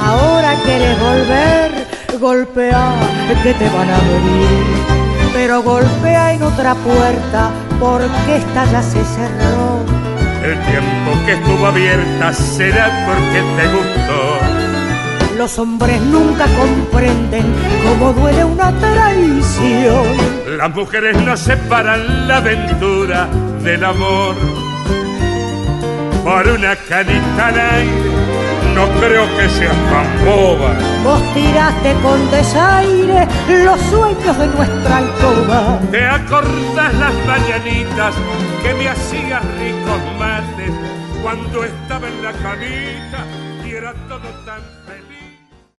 Ahora quieres volver, golpea que te van a abrir, pero golpea en otra puerta porque esta ya se cerró. El tiempo que estuvo abierta será porque te gustó. Los hombres nunca comprenden cómo duele una traición. Las mujeres no separan la aventura del amor. Por una canita al aire, no creo que seas tan boba. Vos tiraste con desaire los sueños de nuestra alcoba. ¿Te acordás las mañanitas que me hacías ricos mates cuando estaba en la camita y era todo tan